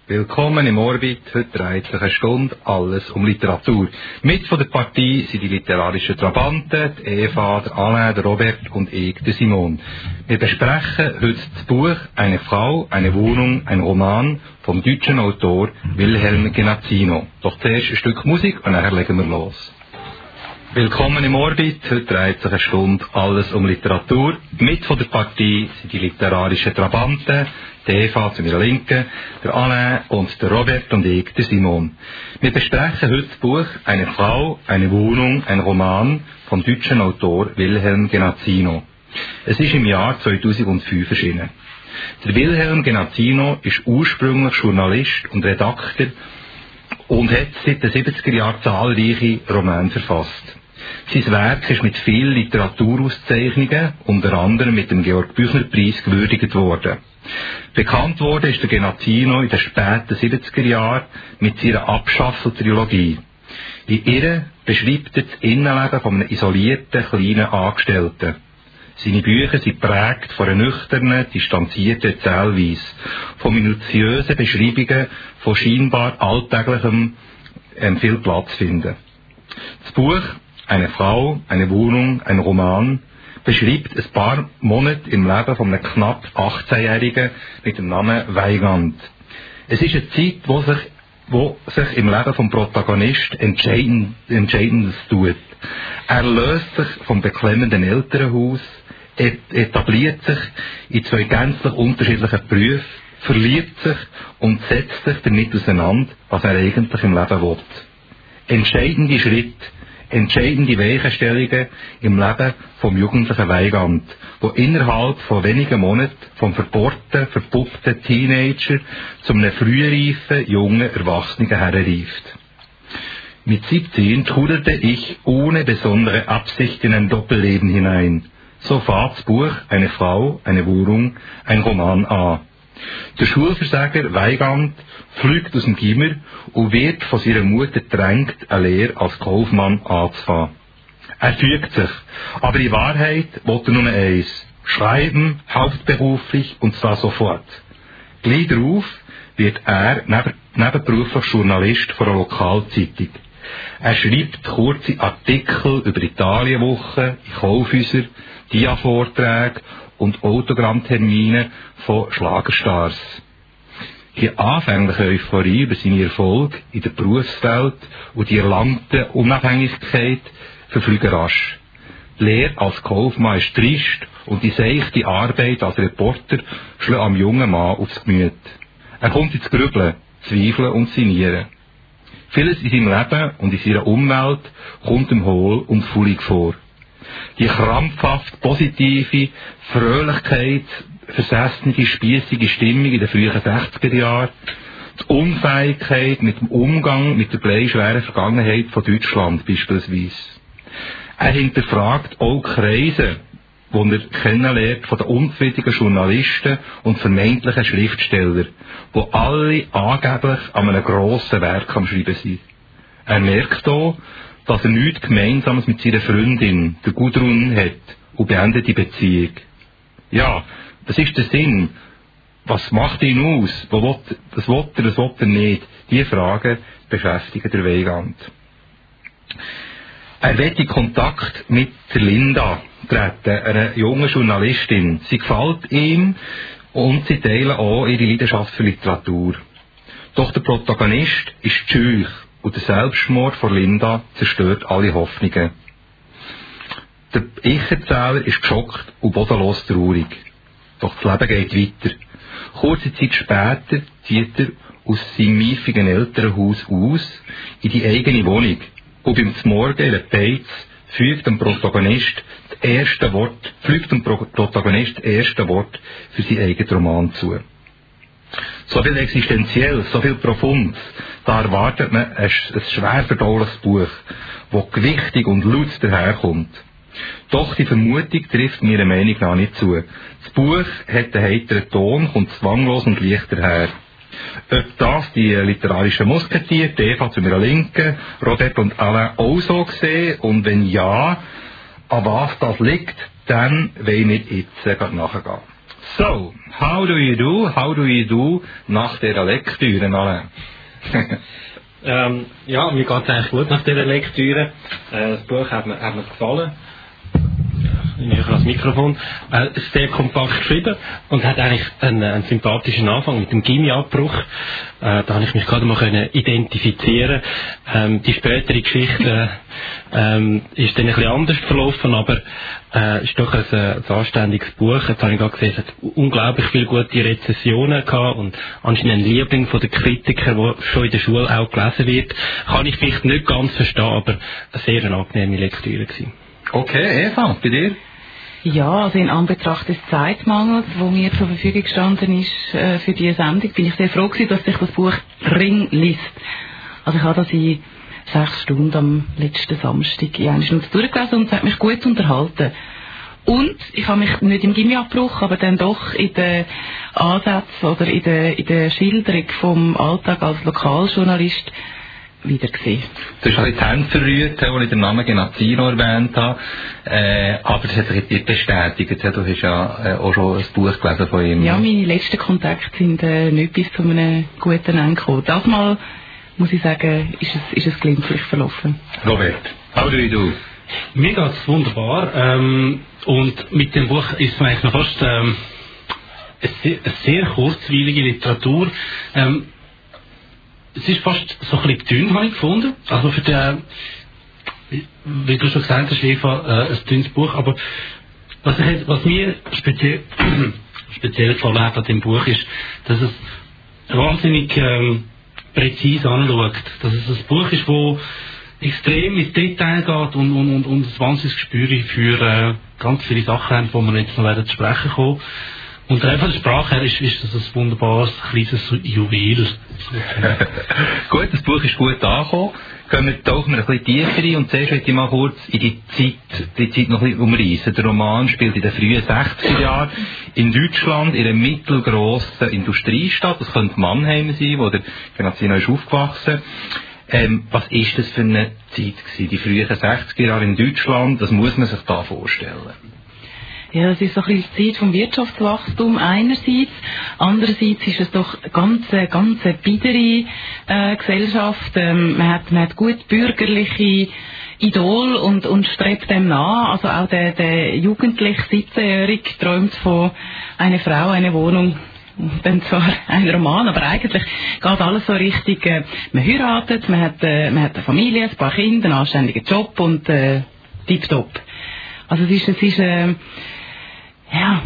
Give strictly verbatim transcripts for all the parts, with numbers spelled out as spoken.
Willkommen im Orbit. Heute dreht sich eine Stunde alles um Literatur. Mit von der Partie sind die literarischen Trabanten, die Eva, der Alain, der Robert und ich, der Simon. Wir besprechen heute das Buch «Eine Frau, eine Wohnung, ein Roman» vom deutschen Autor Wilhelm Genazzino. Doch zuerst ein Stück Musik und nachher legen wir los. Willkommen im Orbit. Heute dreht sich eine Stunde alles um Literatur. Mit von der Partie sind die literarischen Trabanten, die Eva zu meiner Linken, der Alain und der Robert und ich, der Simon. Wir besprechen heute das Buch «Eine Frau, eine Wohnung, ein Roman» vom deutschen Autor Wilhelm Genazzino. Es ist im Jahr zweitausendfünf erschienen. Der Wilhelm Genazzino ist ursprünglich Journalist und Redakteur und hat seit den siebziger Jahren zahlreiche Romane verfasst. Sein Werk ist mit vielen Literaturauszeichnungen, unter anderem mit dem Georg-Büchner-Preis, gewürdigt worden. Bekannt wurde ist der Genazzino in den späten siebziger Jahren mit seiner Abschaffel-Trilogie. In ihr beschreibt er das Innenleben von einem isolierten, kleinen Angestellten. Seine Bücher sind geprägt von einer nüchternen, distanzierten Erzählweise, von minutiösen Beschreibungen von scheinbar Alltäglichem ähm, viel Platz finden. Das Buch «Eine Frau, eine Wohnung, ein Roman» beschreibt ein paar Monate im Leben von einem knapp achtzehnjährigen mit dem Namen Weigand. Es ist eine Zeit, wo sich, wo sich im Leben vom Protagonist entscheidend, Entscheidendes tut. Er löst sich vom beklemmenden Elternhaus, etabliert sich in zwei gänzlich unterschiedlichen Berufen, verliebt sich und setzt sich damit auseinander, was er eigentlich im Leben will. Entscheidende Schritte, entscheidende Weichenstellungen im Leben vom jugendlichen Weigand, wo innerhalb von wenigen Monaten vom verbohrten, verpuppten Teenager zu einem frühreifen, jungen Erwachsenen herreift. Mit siebzehn truderte ich ohne besondere Absicht in ein Doppelleben hinein. So fängt das Buch «Eine Frau, eine Wohnung, ein Roman» an. Der Schulversager Weigand fliegt aus dem Gimmer und wird von seiner Mutter gedrängt, eine Lehre als Kaufmann anzufangen. Er fügt sich, aber in Wahrheit will er nur eins: schreiben, hauptberuflich, und zwar sofort. Gleich darauf wird er neben, nebenberuflich Journalist von einer Lokalzeitung. Er schreibt kurze Artikel über Italienwochen, in Kaufhäusern, Dia-Vorträge und Autogrammtermine von Schlagerstars. Die anfängliche Euphorie über seine Erfolge in der Berufswelt und die erlangte Unabhängigkeit verfliegen rasch. Die Lehre als Kaufmann ist trist und die seichte Arbeit als Reporter schlägt am jungen Mann aufs Gemüt. Er kommt ins Grübeln, Zweifeln und Sinnieren. Vieles in seinem Leben und in seiner Umwelt kommt ihm hohl und fullig vor. Die krampfhaft positive, Fröhlichkeit, versessene, spiessige Stimmung in den frühen sechziger Jahren, die Unfähigkeit mit dem Umgang mit der bleischweren Vergangenheit von Deutschland beispielsweise. Er hinterfragt auch Kreise, die er kennenlernt von den unzufriedenen Journalisten und vermeintlichen Schriftstellern, die alle angeblich an einem grossen Werk am Schreiben sind. Er merkt auch, dass er nichts Gemeinsames mit seiner Freundin, der Gudrun, hat und beendet die Beziehung. Ja, das ist der Sinn. Was macht ihn aus? Wo will, was will er, was will er nicht? Diese Fragen beschäftigen der Weigand. Er will in Kontakt mit der Linda treten, einer jungen Journalistin. Sie gefällt ihm und sie teilen auch ihre Leidenschaft für Literatur. Doch der Protagonist ist scheu und der Selbstmord von Linda zerstört alle Hoffnungen. Der Ich-Erzähler ist geschockt und bodenlos traurig. Doch das Leben geht weiter. Kurze Zeit später zieht er aus seinem miefigen Elternhaus aus in die eigene Wohnung. Und beim Zmorgen in der Beiz fügt dem Protagonist das erste Wort, fügt dem Pro- Protagonist das erste Wort für seinen eigenen Roman zu. So viel existenziell, so viel profund, da erwartet man ein, ein schwer verdauliches Buch, das gewichtig und laut daherkommt. Doch die Vermutung trifft meiner Meinung nach nicht zu. Das Buch hat einen heiteren Ton, kommt zwanglos und leicht daher. Ob das die literarischen Musketiere, die Eva zu meiner Linken, Robert und Alain auch so sehen, und wenn ja, an was das liegt, dann will ich nicht jetzt nachgehen. So, how do you do, how do you do nach dieser Lektüre, Alain? ähm, ja, mir geht es eigentlich gut nach dieser Lektüre. Äh, das Buch hat mir, hat mir gefallen. Ich habe das Mikrofon. Äh, ist sehr kompakt geschrieben und hat eigentlich einen, einen sympathischen Anfang mit dem Gimmi-Abbruch. Äh, da habe ich mich gerade mal können identifizieren. Ähm, die spätere Geschichte ähm, ist dann ein bisschen anders verlaufen, aber äh, ist doch ein, ein anständiges Buch. Jetzt habe ich gerade gesehen, es hat unglaublich viele gute Rezessionen gehabt und anscheinend ein Liebling von den Kritikern, der schon in der Schule auch gelesen wird. Kann ich vielleicht nicht ganz verstehen, aber eine sehr angenehme Lektüre gewesen. Okay, Eva, bei dir? Ja, also in Anbetracht des Zeitmangels, wo mir zur Verfügung gestanden ist äh, für diese Sendung, bin ich sehr froh gewesen, dass sich das Buch Ring liest. Also ich habe das in sechs Stunden am letzten Samstag in einer Stunde durchgelesen und es hat mich gut unterhalten. Und ich habe mich nicht im Gimmi-Abbruch, aber dann doch in den Ansätzen oder in der, in der Schilderung vom Alltag als Lokaljournalist wieder gesehen. Du hast ein bisschen die Hände verrührt, als ich den Namen Genazzino erwähnt habe, äh, aber das hat sich nicht bestätigt. Du hast ja äh, auch schon ein Buch gelesen von ihm. Ja, meine letzten Kontakte sind äh, nicht bis zu einem guten Ende gekommen. Das Mal, muss ich sagen, ist es, ist es glimpflich verlaufen. Robert, how do you do? Mir geht es wunderbar. Ähm, und mit dem Buch ist es eigentlich noch fast ähm, eine, sehr, eine sehr kurzweilige Literatur. Ähm, Es ist fast so ein bisschen dünn, habe ich gefunden. Also für den, wie du schon gesagt hast, Eva, äh, ein dünnes Buch. Aber was, ich, was mir speziell, speziell gefallen hat an dem Buch ist, dass es wahnsinnig ähm, präzise anschaut. Dass es ein Buch ist, das extrem ins Detail geht und, und, und, und ein wahnsinniges Gespür für äh, ganz viele Sachen haben, die wir jetzt noch werden zu sprechen kommen. Und einfach der Sprache her ist, ist das ein wunderbares, kleines Juwel. Gut, das Buch ist gut angekommen. Gehen wir, tauchen wir ein bisschen tiefer rein und zuerst möchte ich mal kurz in die Zeit, die Zeit noch ein bisschen umreißen. Der Roman spielt in den frühen sechziger Jahren in Deutschland, in einer mittelgrossen Industriestadt. Das könnte Mannheim sein, wo der Genazzino ist aufgewachsen. Ähm, was ist das für eine Zeit gewesen? Die frühen sechziger Jahre in Deutschland, das muss man sich da vorstellen. Ja, es ist so ein bisschen die Zeit vom Wirtschaftswachstum einerseits, andererseits ist es doch eine ganz, ganz biedere äh, Gesellschaft. Ähm, man hat, man hat gut bürgerliche Idol und, und strebt dem nach. Also auch der, der jugendliche siebzehnjährige träumt von einer Frau, einer Wohnung. Dann zwar ein Roman, aber eigentlich geht alles so richtig, äh, man heiratet, man hat, äh, man hat eine Familie, ein paar Kinder, einen anständigen Job und äh, tipptopp. Also es ist, es ist äh, ja,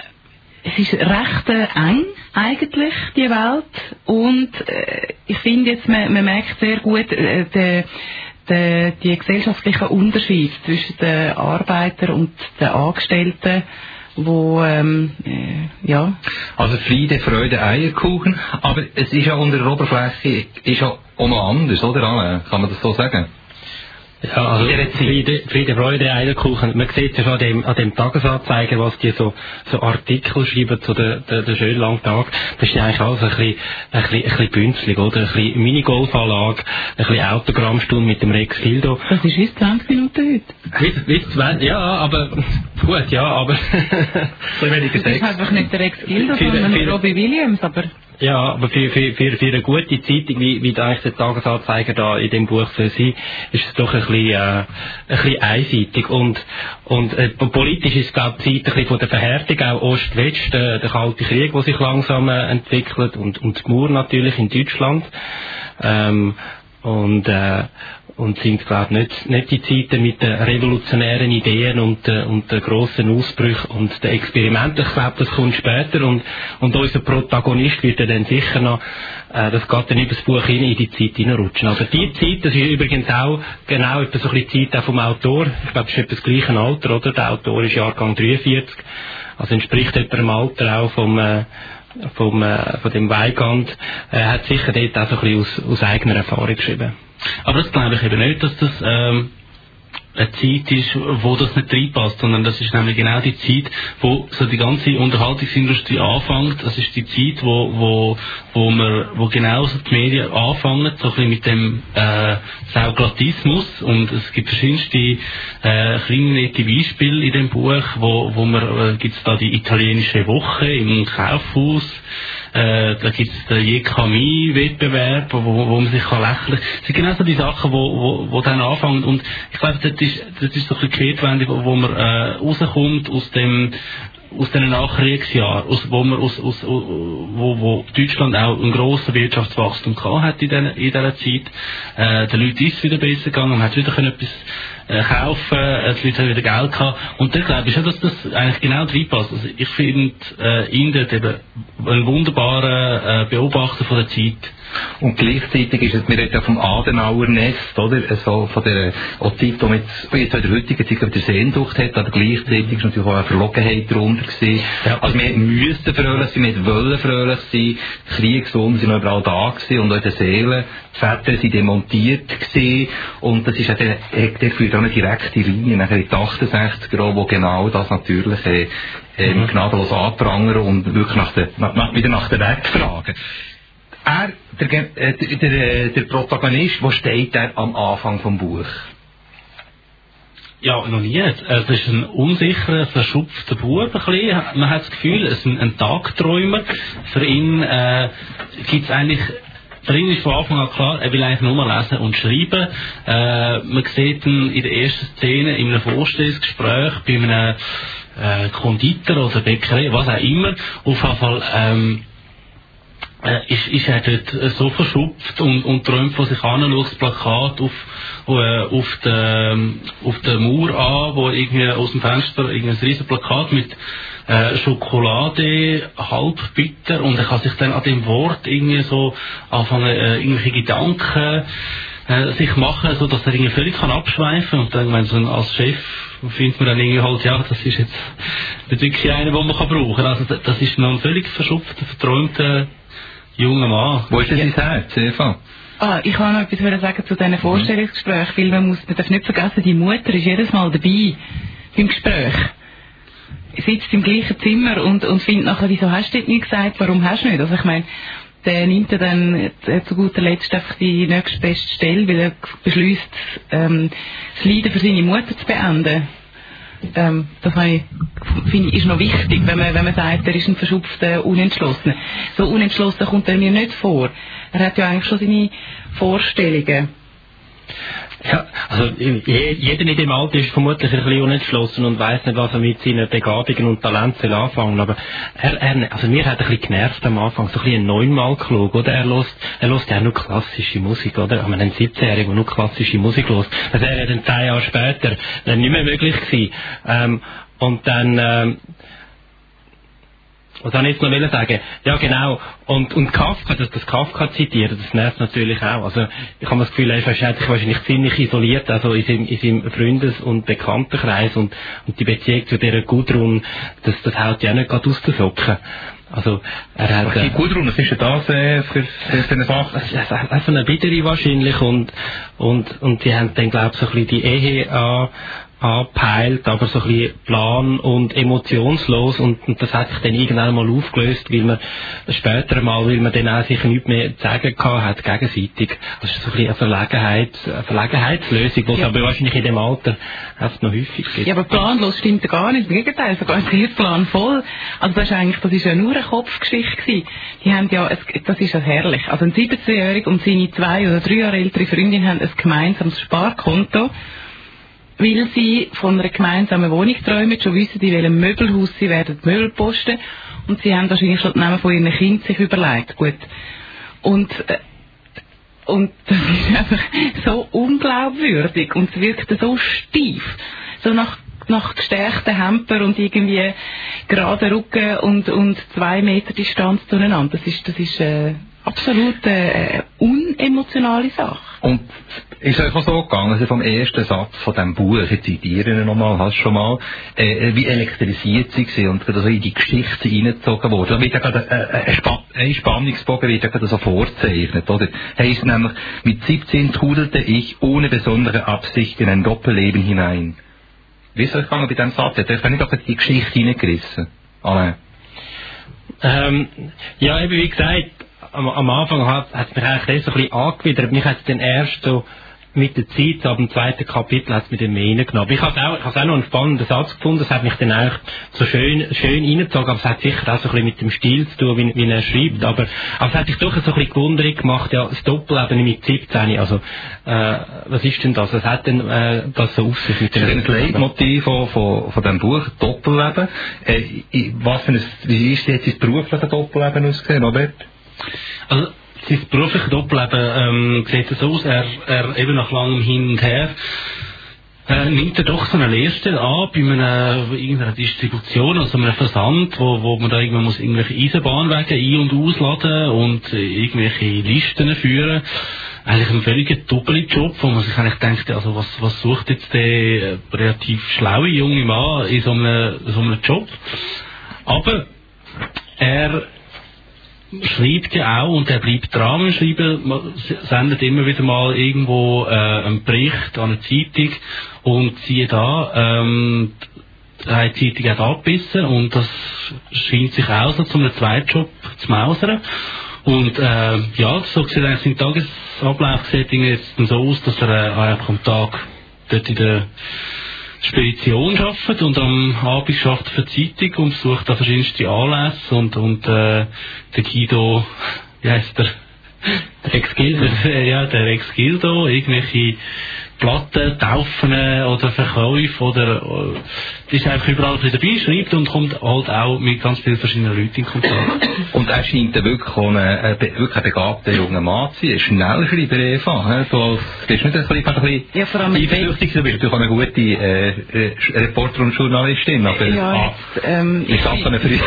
es ist recht äh, eng eigentlich, die Welt, und äh, ich finde jetzt, man, man merkt sehr gut äh, de, de, die gesellschaftlichen Unterschiede zwischen den Arbeitern und den Angestellten, wo, ähm, äh, ja. Also Friede, Freude, Eierkuchen, aber es ist ja unter der Oberfläche ist ja auch noch anders, oder Alain? Kann man das so sagen? Ja, also Friede, Friede, Freude, Eierkuchen. Man sieht ja schon an dem, an dem Tagesanzeiger, was die so, so Artikel schreiben zu den, den, den schönen langen Tag. Das ist ja eigentlich alles ein bisschen, ein bisschen, ein bisschen bünzlig, oder? Ein bisschen Minigolfanlage, ein bisschen Autogrammstunde mit dem Rex Gildo. Das ist wie zwanzig Minuten heute. Wie, wie zwanzig, ja, aber, gut, ja, aber, so weniger Sex. Das ist einfach nicht der Rex Gildo, sondern Robbie Williams, aber. Ja, aber für, für, für, für eine gute Zeitung, wie, wie eigentlich der Tagesanzeiger da in dem Buch soll sein, ist es doch ein bisschen, äh, ein bisschen einseitig. Und, und äh, politisch ist, glaube ich, die Zeit ein bisschen von der Verhärtung, auch Ost-West, äh, der Kalte Krieg, der sich langsam äh, entwickelt, und, und die Mauer natürlich in Deutschland. Ähm, und, äh, und sind, glaube ich, nicht, nicht die Zeiten mit den revolutionären Ideen und, äh, und den grossen Ausbrüchen und den Experimenten. Ich glaube, das kommt später, und, und unser Protagonist wird dann sicher noch, äh, das geht dann über das Buch hin, in die Zeit hineinrutschen. Aber die Zeit, das ist übrigens auch genau etwa so ein bisschen die Zeit auch vom Autor. Ich glaube, es ist etwa das gleiche Alter, oder? Der Autor ist Jahrgang dreiundvierzig, also entspricht etwa dem Alter auch vom, äh, vom, äh, von dem Weigand. Er hat sicher dort auch so ein bisschen aus, aus eigener Erfahrung geschrieben. Aber das glaube ich eben nicht, dass das, ähm, eine Zeit ist, wo das nicht reinpasst, sondern das ist nämlich genau die Zeit, wo so die ganze Unterhaltungsindustrie anfängt. Das ist die Zeit, wo, wo, wo wir, wo genau so die Medien anfangen, so ein bisschen mit dem, äh, Sauglatismus. Und es gibt verschiedenste, äh, kleine nette Beispiele in dem Buch, wo, wo man, äh, gibt's da die italienische Woche im Kaufhaus, Äh, da gibt es den J K M I-Wettbewerb, wo, wo man sich kann lächeln kann. Das sind genau so die Sachen, wo, wo, wo dann anfangen. Und ich glaube, das ist, das ist so ein bisschen Kehrtwende, wo, wo man äh, rauskommt aus dem aus den Nachkriegsjahren, aus, wo man aus, aus, wo, wo Deutschland auch ein grosses Wirtschaftswachstum gehabt hat in dieser, in dieser Zeit. Äh, den Leuten ist es wieder besser gegangen, man hat wieder können etwas äh, kaufen, äh, die Leute haben wieder Geld gehabt. Und dann glaube ich schon, dass das eigentlich genau reinpasst. Also ich finde äh, ihn dort eben ein wunderbarer äh, Beobachter von der Zeit. Und gleichzeitig ist es, wir reden ja vom Adenauer-Nest, oder? So von der, auch die Zeit, die man jetzt, jetzt in der heutigen Zeit wieder Sehnsucht hat, aber gleichzeitig ist natürlich auch eine Verlogenheit darunter gewesen. Ja. Also wir müssten fröhlich sein, wir wollen fröhlich sein, die Kriegswunden sind noch überall da gewesen und auch in den Seelen. Die Väter sind demontiert gewesen und das ist ja der, der führt auch eine direkte Linie nachher in die achtundsechziger, wo genau das natürlich äh, äh, mhm. gnadenlos anprangern und wirklich nach der, nach, wieder nach der Weg fragen. Er, der, der, der, der Protagonist, wo steht er am Anfang vom Buch? Ja, noch nie. Es ist ein unsicherer, verschupfter Bub. Ein bisschen. Man hat das Gefühl, es ist ein, ein Tagträumer. Für ihn äh, gibt es eigentlich... Für ihn ist von Anfang an klar, er will eigentlich nur lesen und schreiben. Äh, man sieht ihn in der ersten Szene in einem Vorstellungsgespräch bei einem äh, Konditor oder Bäckerei, was auch immer. Auf jeden Fall... Ähm, Äh, ist, ist er dort so verschupft und, und träumt von sich an, schaut das Plakat auf, äh, auf, der, auf der Mauer an, wo irgendwie aus dem Fenster ein riesen Plakat mit äh, Schokolade, halb bitter, und er kann sich dann an dem Wort irgendwie so anfangen, äh, irgendwelche Gedanken äh, sich machen, so dass er irgendwie völlig kann abschweifen, und dann, wenn so als Chef findet man dann irgendwie halt, ja, das ist jetzt nicht wirklich einer, den man kann brauchen. Also das ist noch ein völlig verschupfter, verträumter junger Mann. Wo ist denn sein Herz, Eva? Ah, ich kann noch etwas sagen zu diesen Vorstellungsgesprächen, weil man muss, man darf nicht vergessen, die Mutter ist jedes Mal dabei beim Gespräch. Sitzt im gleichen Zimmer und, und findet nachher, wieso hast du das nicht gesagt, warum hast du nicht? Also ich meine, der nimmt ja dann zu guter Letzt einfach die nächstbeste Stelle, weil er beschließt, ähm, das Leiden für seine Mutter zu beenden. Ähm, das ich, finde ich, ist noch wichtig, wenn man, wenn man sagt, er ist ein verschupfter Unentschlossener. So unentschlossen kommt er mir nicht vor. Er hat ja eigentlich schon seine Vorstellungen. Ja, also jeder in dem Alter ist vermutlich ein bisschen unentschlossen und weiss nicht, was er mit seinen Begabungen und Talenten anfangen. Aber er, er, also mir hat ein bisschen genervt am Anfang, so ein bisschen ein neunmal klug, oder? Er hört, er hört ja nur klassische Musik, oder? Ich meine, ein siebzehnjähriger, der nur klassische Musik hört. Das wäre ja dann zehn Jahre später dann nicht mehr möglich gewesen. Ähm, und dann, ähm, was soll ich jetzt noch will sagen? Ja, genau. Und, und Kafka, das, das Kafka zitieren, das nervt natürlich auch. Also, ich habe das Gefühl, er ist wahrscheinlich, wahrscheinlich ziemlich isoliert, also in seinem, in seinem Freundes- und Bekanntenkreis, und, und die Beziehung zu dieser Gudrun, das, das haut ja nicht gerade aus den Socken. Also, er hat... Okay, Gudrun, was ist denn das äh, für, für, für eine Sache? Das ist einfach eine Bittere wahrscheinlich, und, und, und die haben dann, glaube ich, so ein bisschen die Ehe an, angepeilt, aber so ein bisschen plan- und emotionslos, und, und das hat sich dann irgendwann mal aufgelöst, weil man später mal, weil man dann auch sich nichts mehr zu sagen gehabt hat, gegenseitig. Das ist so ein bisschen eine Verlegenheit, eine Verlegenheitslösung, die es ja. aber wahrscheinlich in dem Alter erst noch häufig gibt. Ja, aber planlos stimmt ja gar nicht, im Gegenteil, sogar sehr planvoll. Also das ist eigentlich, das ist ja nur eine Kopfgeschichte gewesen. Die haben ja, es, das ist ja herrlich. Also ein siebzehnjähriger und seine zwei oder drei Jahre ältere Freundin haben ein gemeinsames Sparkonto, weil sie von einer gemeinsamen Wohnung träumen, schon wissen, in welchem Möbelhaus sie werden die Möbel posten, und sie haben wahrscheinlich schon den Namen von ihren Kindern sich überlegt. Gut. Und, äh, und das ist einfach so unglaubwürdig und es wirkt so steif, so nach, nach gestärkten Hemper und irgendwie gerade Rücken und, und zwei Meter Distanz zueinander. Das ist, das ist äh, absolut äh, un eine emotionale Sache. Und ist es euch so gegangen, also vom ersten Satz von diesem Buch, ich zitiere ihn nochmal, hast du schon mal, äh, wie elektrisiert sie war und gerade so in die Geschichte hineingezogen wurde. Da wird ja gerade ein, ein, Spa- ein Spannungsbogen wird ja gerade so vorzeichnet, oder? Heisst nämlich, mit siebzehn trudelte ich ohne besondere Absicht in ein Doppelleben hinein. Wie ist es euch gegangen bei diesem Satz? Hat euch nicht auch die Geschichte hineingerissen? Alain? Ähm, ja, eben wie gesagt, am, am Anfang hat es mich eigentlich erst so ein bisschen angewidert. Mich hat es dann erst so mit der Zeit, ab dem zweiten Kapitel, hat es mich dann mehr reingenommen. Ich habe auch, ich habe auch noch einen spannenden Satz gefunden, das hat mich dann eigentlich so schön, schön reingezogen, aber es hat sicher auch so ein bisschen mit dem Stil zu tun, wie, wie er schreibt, aber, aber es hat sich doch so ein bisschen gewundert gemacht, ja, das Doppelleben mit siebzehn, also, äh, was ist denn das? Was hat denn, äh, das so auf sich mit dem Das ist ein Leitmotiv von, von, von diesem Buch, Doppelleben. Äh, was für ein, wie ist jetzt das berufliche Doppelleben ausgesehen, Robert? Also, sein berufliches Doppelleben ähm, sieht so aus, er, er eben nach langem Hin und Her äh, nimmt er doch so eine Lehrstelle an bei einer, irgendeiner Distribution, also einem Versand, wo, wo man da irgendwann muss irgendwelche Eisenbahnwege ein- und ausladen und äh, irgendwelche Listen führen. Eigentlich ein völliger Doppeljob, wo man sich eigentlich denkt, also was, was sucht jetzt der äh, relativ schlaue junge Mann in so einem, so einem Job? Aber er schreibt ja auch und er bleibt dran am Schreiben, man sendet immer wieder mal irgendwo äh, einen Bericht an eine Zeitung und siehe da, ähm, hat die Zeitung auch abgebissen und das scheint sich auch so zu einem Zweitjob zu mausern. Und äh, ja, so sieht eigentlich sein Tagesablauf sieht jetzt so aus, dass er äh, einfach am Tag dort in der Spedition arbeitet und am Abend arbeitet für die Zeitung und besucht da verschiedenste Anlässe und, und äh, der Guido, wie heisst der? Der Ex-Gildo. Ja, der Ex-Gildo, irgendwelche Platten, Taufen oder Verkäufe oder äh, ist einfach überall dabei, schreibt und kommt halt auch mit ganz vielen verschiedenen Leuten in Kontakt. Und er scheint dann wirklich auch ein, ein, wirklich ein begabter junger Mann zu sein. Er ist Schnellschreiber, Eva. He? Du bist nicht ein bisschen, ein bisschen Ja, vor allem eifersüchtig, du bist natürlich auch eine gute äh, äh, Reporter und Journalistin. Aber, ja, ah, jetzt, ähm, ich sage so eine früh...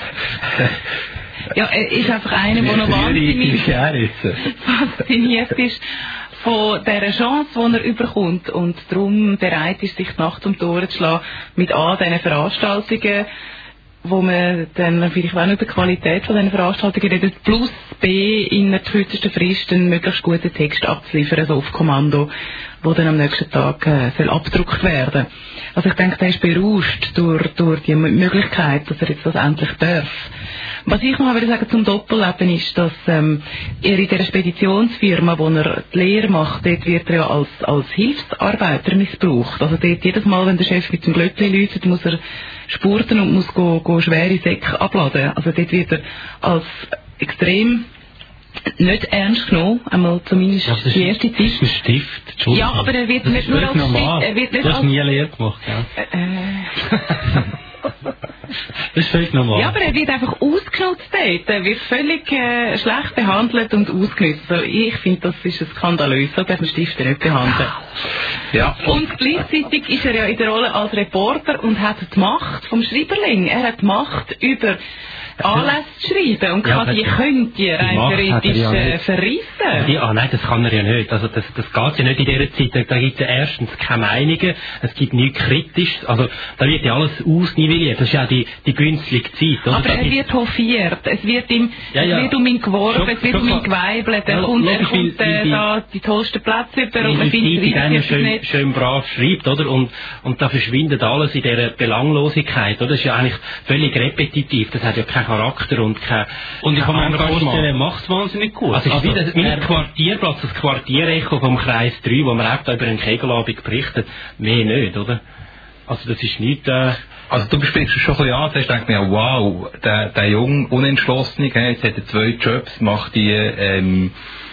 ja, er ist einfach einer, der noch wahnsinnig fasziniert ist von dieser Chance, die er überkommt und darum bereit ist, sich die Nacht um die Ohren zu schlagen mit all diesen Veranstaltungen, wo man dann vielleicht auch über die Qualität von diesen Veranstaltungen redet, plus B, in der kürzesten Frist einen möglichst guten Text abzuliefern, so auf Kommando, wo dann am nächsten Tag äh, soll abgedruckt werden. Also ich denke, er ist berauscht durch, durch die Möglichkeit, dass er jetzt das endlich darf. Was ich noch würde sagen zum Doppelleben ist, dass ähm, er in dieser Speditionsfirma, wo er die Lehre macht, dort wird er ja als, als Hilfsarbeiter missbraucht. Also dort jedes Mal, wenn der Chef mit dem Glöckchen läutet, muss er spurten und muss go, go schwere Säcke abladen. Also dort wird er als extrem nicht ernst genommen, einmal zumindest das ist, die erste Zeit. Das ist ein Stift, Ja, aber er wird das nicht nur als normal. Stift, er wird nicht du hast als... nie eine Lehre gemacht, ja? Äh, das ist völlig normal. Ja, aber er wird einfach ausgenutzt dort. Er wird völlig äh, schlecht behandelt und ausgenutzt. Also ich finde, das ist ein skandalös. So darf man Stifter nicht behandeln. Ja. Und gleichzeitig ist er ja in der Rolle als Reporter und hat die Macht vom Schreiberling. Er hat die Macht über Anlässe zu schreiben und kann Ja, die, könnte die rein theoretisch ja äh, verreissen. Ja, nein, das kann er ja nicht. Also das, das geht ja nicht in dieser Zeit. Da gibt es ja erstens keine Meinungen, es gibt nichts Kritisches. Also da wird ja alles ausnivelliert. Das ist ja die, die günstige Zeit. Oder? Aber er wird hofiert, es wird, ihm, Ja, ja. es wird um ihn geworfen, Schon- es wird schon um ihn klar. geweibelt, er Ja, kommt, er logisch, kommt weil- äh, weil- da die tollsten Plätze über und man Weil findet die es Zeitung richtig schön, nicht. schön brav schreibt, oder? Und, und da verschwindet alles in dieser Belanglosigkeit, oder? Das ist ja eigentlich völlig repetitiv. Das hat ja keinen Charakter und kein Und ich kann mir Engagement. vorstellen, er macht es wahnsinnig gut. Also, es ist Also, wie das, wie er- ein Quartierplatz, das Quartierecho vom Kreis drei, wo man auch da über einen Kegelabend berichtet. Mehr nicht, oder? Also, das ist nicht, äh, Also du besprichst es schon ein bisschen an, du denkst mir, wow, der, der junge Unentschlossene, hey, jetzt hat er zwei Jobs, macht die, ähm,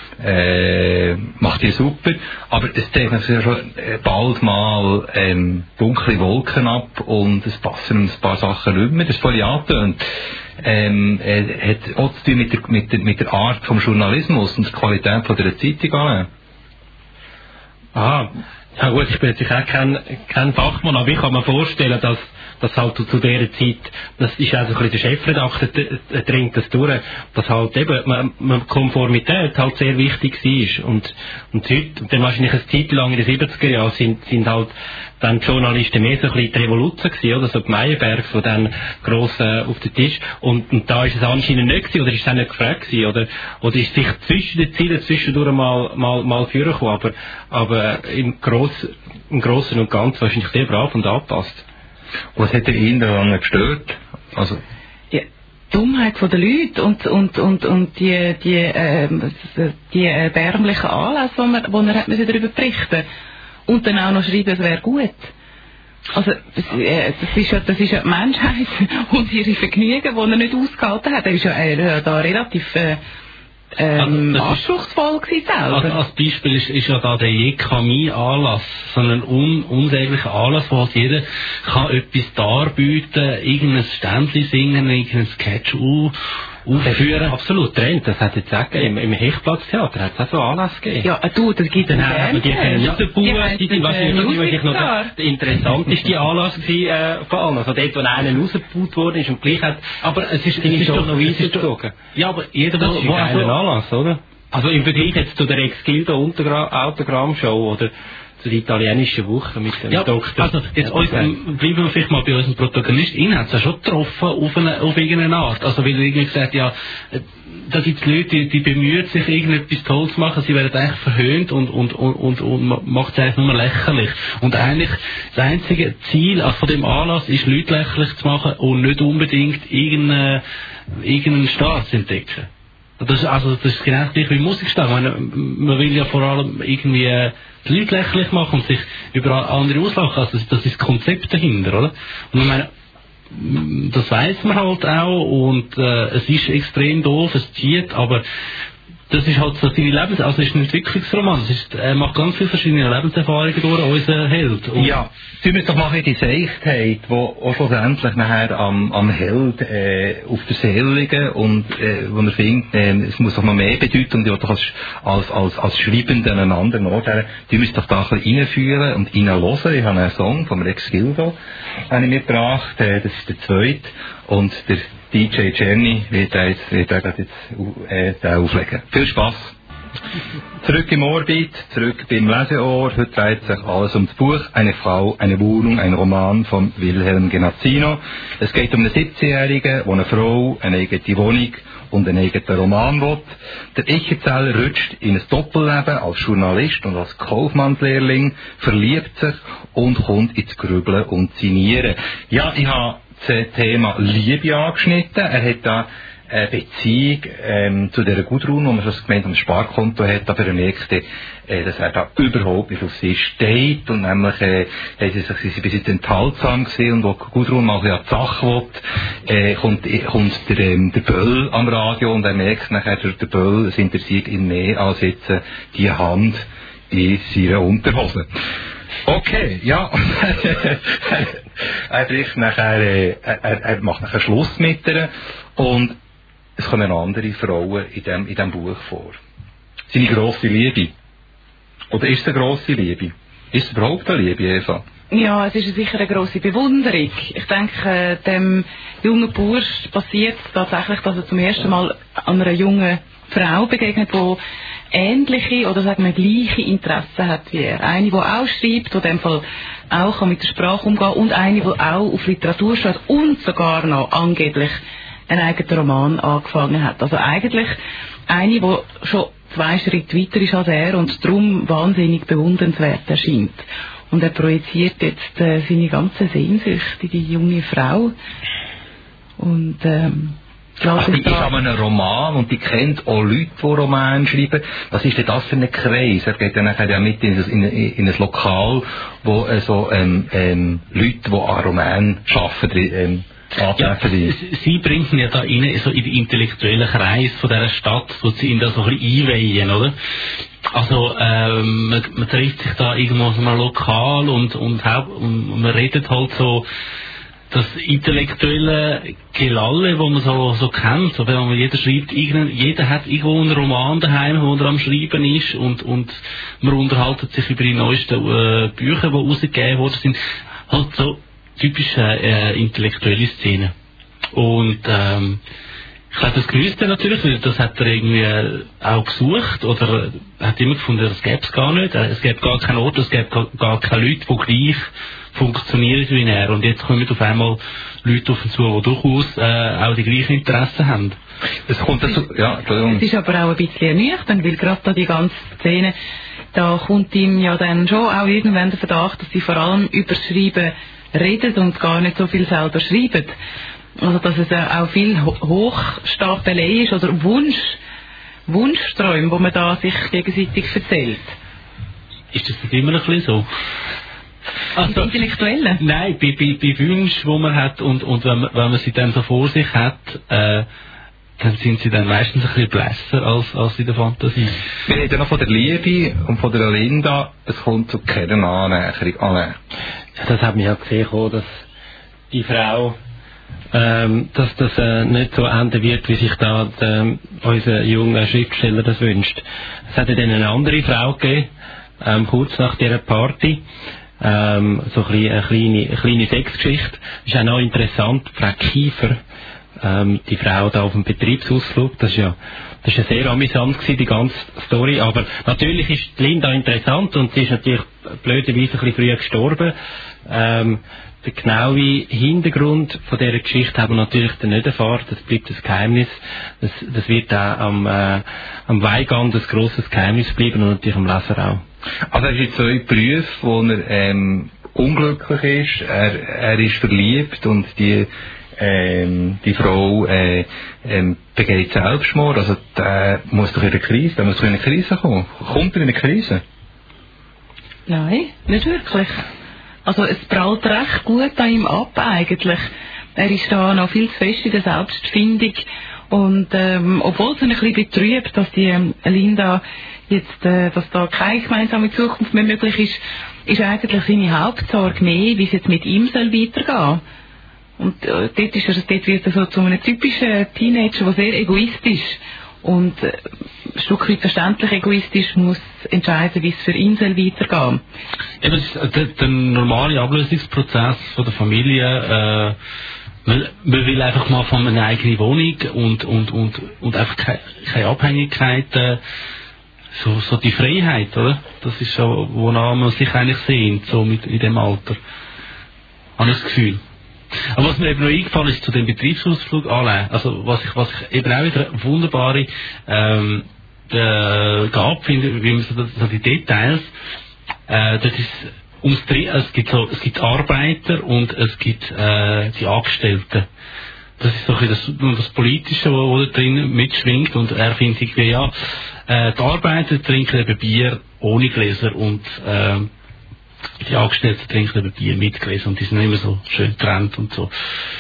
äh, macht die super, aber es zeichnet sich ja schon bald mal ähm, dunkle Wolken ab und es passen ein paar Sachen nicht mehr, das ist voll angetönt. Ähm, äh, hat auch zu tun mit der, mit, der, mit der Art vom Journalismus und der Qualität von der Zeitung an. aha, Ja gut, ich bin natürlich auch kein, kein Fachmann, aber ich kann mir vorstellen, dass, dass halt zu dieser Zeit, das ist auch so ein bisschen der Chefredakteur, der dringt das durch, dass halt eben man, man Konformität halt sehr wichtig war. Und, und heute, und dann wahrscheinlich eine Zeit lang in den siebziger Jahren sind, sind halt dann die Journalisten mehr so ein bisschen die Revolution gewesen, oder? So die Meyerberg, so dann gross äh, auf den Tisch. Und, und da ist es anscheinend nicht gewesen, oder ist es auch nicht gefragt gewesen, oder? Oder ist sich zwischen den Zielen zwischendurch mal, mal, mal führen gekommen, aber, aber im, Gross, im Grossen und Ganzen wahrscheinlich sehr brav und angepasst. Was hätte ihn daran gestört? Also, ja, die Dummheit der Leute und, und, und, und die, die, äh, die erbärmlichen Anlässe, die man, wo man hat müssen darüber berichten. Und dann auch noch schreiben, es wäre gut. Also, das, äh, das ist ja, das ist ja die Menschheit und ihre Vergnügen, die er nicht ausgehalten hat. Er ist ja äh, da relativ, äh, ähm, also anspruchsvoll gewesen selber. Also als Beispiel ist, ist ja da der J K M I-Anlass, so ein un, unsäglicher Anlass, wo halt jeder kann etwas darbieten, irgendein Ständchen singen, irgendein Sketch auf, aufführen. Absolut, Trend, das hat jetzt auch gegeben. Im, im Hechtplatztheater hat es auch so Anlass gegeben. Ja, du, das gibt es dann die rausgebaut, die, die wahrscheinlich noch der interessanteste Anlass gewesen, äh, von allen. Also dort, wo einer rausgebaut worden ist und gleich hat, aber es ist, es ist doch noch weitergezogen. Ja, aber jeder, das ist ein Anlass, oder? Also im Vergleich jetzt zu der Ex-Gildo Autogramm-Show oder zu der italienischen Woche mit dem ja, Doktor. Also jetzt ja, uns, ähm, bleiben wir vielleicht mal bei unserem Protagonist. Ihn hat es ja schon getroffen auf, eine, auf irgendeine Art. Also weil er irgendwie gesagt ja, da gibt es Leute, die, die bemühen sich, irgendetwas toll zu machen, sie werden eigentlich verhöhnt und, und, und, und, und macht es eigentlich nur lächerlich. Und eigentlich das einzige Ziel von dem Anlass ist, Leute lächerlich zu machen und nicht unbedingt irgendeinen, irgendeinen Staat zu entdecken. Das ist, also, das ist genau gleich wie Musikstar. Man, man will ja vor allem irgendwie äh, die Leute lächerlich machen und sich über andere auslachen. Also das, das ist das Konzept dahinter, oder? Und ich meine, das weiß man halt auch und äh, es ist extrem doof, es zieht, aber das ist halt so seine Lebens... Also es ist ein Entwicklungsroman. Es ist, er macht ganz viele verschiedene Lebenserfahrungen durch, unser Held. Und ja, tun wir doch mal die Seichtheit, die auch schlussendlich nachher am, am Held äh, auf der Seele liegen und äh, wo er findet, äh, es muss doch noch mehr bedeuten und ja doch als, als, als, als Schreibender einen anderen Ort her. Tun wir es doch da ein bisschen reinführen und reinhören. Ich habe einen Song von Rex Gildo mitgebracht, äh, das ist der zweite und der D J Jenny wird er jetzt, wird er jetzt äh, da auflegen. Viel Spass! Zurück im Orbit, zurück beim Leseohr. Heute dreht sich alles um das Buch Eine Frau, eine Wohnung, ein Roman von Wilhelm Genazzino. Es geht um einen siebzehnjährigen, der eine Frau, eine eigene Wohnung und einen eigenen Roman will. Der Ich-Erzähler rutscht in ein Doppelleben als Journalist und als Kaufmannslehrling, verliebt sich und kommt ins Grübeln und Signieren. Ja, ich habe das Thema Liebe angeschnitten. Er hat da eine Beziehung ähm, zu der Gudrun, wo man schon gemeint am Sparkonto hat, aber er merkte, äh, dass er da überhaupt nicht auf sie steht und nämlich äh, sie sich sie sind ein bisschen enthaltsam gewesen und wo Gudrun mal an die Sache will, äh, kommt, kommt der, ähm, der Böll am Radio und er merkt nachher, der, der Böll ist interessiert ihn mehr als jetzt äh, die Hand in seiner Unterhose. Okay, ja. er bricht nachher, äh, er, er macht nachher Schluss mit ihr und es kommen andere Frauen in dem, in dem Buch vor. Seine grosse Liebe. Oder ist es eine grosse Liebe? Ist es überhaupt eine Liebe, Eva? Ja, es ist sicher eine grosse Bewunderung. Ich denke, dem jungen Bursch passiert es tatsächlich, dass er zum ersten Mal an einer jungen Frau begegnet, die ähnliche oder sagen wir gleiche Interessen hat wie er. Eine, die auch schreibt, die in dem Fall auch mit der Sprache umgehen kann und eine, die auch auf Literatur steht und sogar noch angeblich einen eigenen Roman angefangen hat. Also eigentlich eine, die schon zwei Schritte weiter ist als er und darum wahnsinnig bewundernswert erscheint. Und er projiziert jetzt äh, seine ganze Sehnsucht in die junge Frau. Und ähm, also die ist aber ein Roman und die kennt auch Leute, die Romane schreiben. Was ist denn das für ein Kreis? Er geht dann nachher ja mit in ein, in, in ein Lokal, wo äh, so ähm, ähm, Leute, die an Romanen arbeiten, ähm, ja, sie bringt ihn ja da rein, so in den intellektuellen Kreis von dieser Stadt, wo sie ihn da so ein bisschen einweihen, oder? Also, ähm, man, man trifft sich da irgendwo so einem Lokal und, und, und man redet halt so das intellektuelle Gelalle, das man so, so kennt, so, wenn man jeder schreibt, jeder hat irgendwo einen Roman daheim, wo er am Schreiben ist und, und man unterhaltet sich über die neuesten äh, Bücher, die rausgegeben worden sind. Halt so typische äh, intellektuelle Szenen. Und ähm, ich glaube, das genießt er natürlich, weil das hat er irgendwie auch gesucht oder hat immer gefunden, das gäbe es gar nicht. Es gäbe gar keinen Ort, es gäbe gar, gar keine Leute, die gleich funktionieren wie er. Und jetzt kommen auf einmal Leute auf ihn zu, die durchaus äh, auch die gleichen Interessen haben. Es kommt dazu, ja, Entschuldigung. Es ist aber auch ein bisschen ernüchternd, weil gerade da die ganze Szene, da kommt ihm ja dann schon auch irgendwann der Verdacht, dass sie vor allem über Schreiben reden und gar nicht so viel selber schreiben. Also, dass es auch viel Hochstapelei ist oder Wunsch, Wunschträume, wo man da sich gegenseitig erzählt. Ist das nicht immer ein bisschen so? Also, die Intellektuellen? Nein, bei, bei, bei Wünschen, die man hat und, und wenn, man, wenn man sie dann so vor sich hat, äh, dann sind sie dann meistens ein bisschen blässer als, als in der Fantasie. Wir reden noch von der Liebe und von der Linda, es kommt zu keiner Annäherung. Ja, das hat mich ja gesehen, dass die Frau Ähm, dass das äh, nicht so enden wird, wie sich da der, unser junger Schriftsteller das wünscht. Es hat ja dann eine andere Frau gegeben, ähm, kurz nach dieser Party, ähm, so ein eine kleine, eine kleine Sexgeschichte. Ist auch noch interessant, Frau Kiefer, ähm, die Frau da auf dem Betriebsausflug, das ist ja, das ist ja sehr amüsant gewesen, die ganze Story, aber natürlich ist die Linda interessant und sie ist natürlich blöderweise ein bisschen früh gestorben. Ähm, Der genaue Hintergrund von dieser Geschichte haben wir natürlich dann nicht erfahren. Das bleibt ein Geheimnis. Das, das wird auch am, äh, am Weigand ein grosses Geheimnis bleiben und natürlich am Leser auch. Also er ist jetzt so in Berufen, wo er ähm, unglücklich ist. Er, er ist verliebt und die, ähm, die Frau äh, ähm, begeht Selbstmord. Also der muss doch in eine Krise, der muss doch in eine Krise kommen. Kommt er in eine Krise? Nein, nicht wirklich. Also es prallt recht gut an ihm ab eigentlich. Er ist da noch viel zu fest in der Selbstfindung und ähm, obwohl es ihn ein bisschen betrübt, dass die ähm, Linda jetzt, äh, dass da keine gemeinsame Zukunft mehr möglich ist, ist eigentlich seine Hauptsorge mehr, wie es jetzt mit ihm soll weitergehen. Und äh, dort, ist er, dort wird er so zu einem typischen Teenager, der sehr egoistisch und äh, ein Stück weit verständlich egoistisch muss entscheiden, wie es für ihn soll weitergehen. Eben, der, der normale Ablösungsprozess von der Familie, äh, man, man will einfach mal von einer eigenen Wohnung und, und, und, und einfach keine, keine Abhängigkeit, äh, so, so die Freiheit, oder? Das ist so, wonach man sich eigentlich sehnt, so mit, in dem Alter. Habe ich das Gefühl. Aber was mir eben noch eingefallen ist zu dem Betriebsausflug allein, also was ich, was ich eben auch wieder wunderbare ähm, äh, gab, finde, wie man so, so die Details, äh, das ist ums Dreh, es gibt so, es gibt Arbeiter und es gibt äh, die Angestellten. Das ist so ein bisschen das, das Politische, was da drin mitschwingt und er findet irgendwie, ja, äh, die Arbeiter trinken eben Bier ohne Gläser und äh, die Angestellten trinken eben Bier mit Gläser und die sind immer so schön getrennt und so.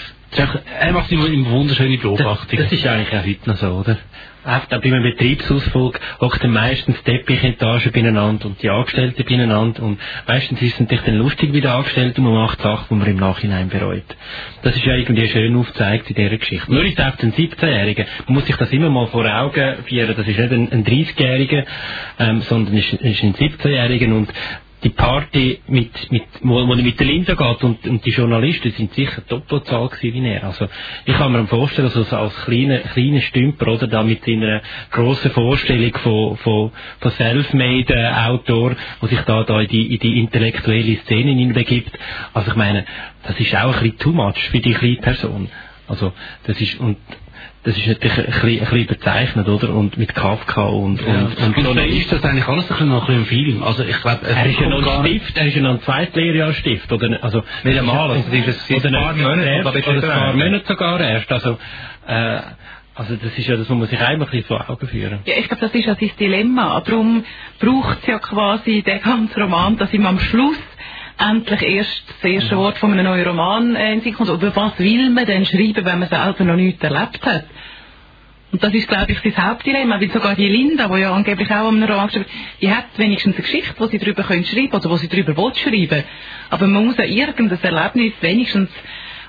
Er macht immer eine wunderschöne Beobachtung. Das, das ist eigentlich auch heute noch so, oder? Auch bei einem Betriebsausflug hockt dann meistens die Teppichetage beieinander und die Angestellten beieinander und meistens ist es natürlich dann lustig, wie der Angestellte und man macht Sachen, die man im Nachhinein bereut. Das ist ja irgendwie schön aufgezeigt in dieser Geschichte. Nur ist es auch den siebzehnjährigen. Man muss sich das immer mal vor Augen führen. Das ist nicht ein, ein dreißigjähriger, ähm, sondern ist, ist ein siebzehnjähriger und die Party, mit, mit, wo, wo er mit der Linda geht und, und die Journalisten sind sicher Doppelzahl gewesen wie er. Also, ich kann mir vorstellen, also so als kleiner, kleiner Stümper, oder, da mit seiner grossen Vorstellung von, von, von Selfmade-Autor, der sich da, da in die, in die intellektuelle Szene hineinbegibt. Also, ich meine, das ist auch ein bisschen too much für die kleine Person. Also, das ist, und, das ist natürlich ein bisschen, ein bisschen überzeichnet, oder? Und mit Kafka und, ja. und, und, und, und dann ist das eigentlich alles ein bisschen noch ein bisschen im Film. Also, ich glaube, er ist ja noch ein Stift, er ist ja noch ein Zweitlehrjahrstift, oder? Also, nicht einmal, also, das ist ein paar Monate, oder ein paar Monate sogar erst, also, äh, also, das ist ja das, was man sich einmal ein bisschen vor Augen führen. Ja, ich glaube, das ist ja sein Dilemma. Darum braucht es ja quasi den ganzen Roman, dass ihm am Schluss endlich erst das erste Wort von einem neuen Roman äh, in sich kommt. Über was will man denn schreiben, wenn man selber noch nichts erlebt hat? Und das ist, glaube ich, das Hauptdilemma, weil sogar die Linda, die ja angeblich auch am Roman geschrieben hat, die hat wenigstens eine Geschichte, die sie darüber schreiben können oder wo sie darüber will schreiben. Aber man muss ja irgendein Erlebnis wenigstens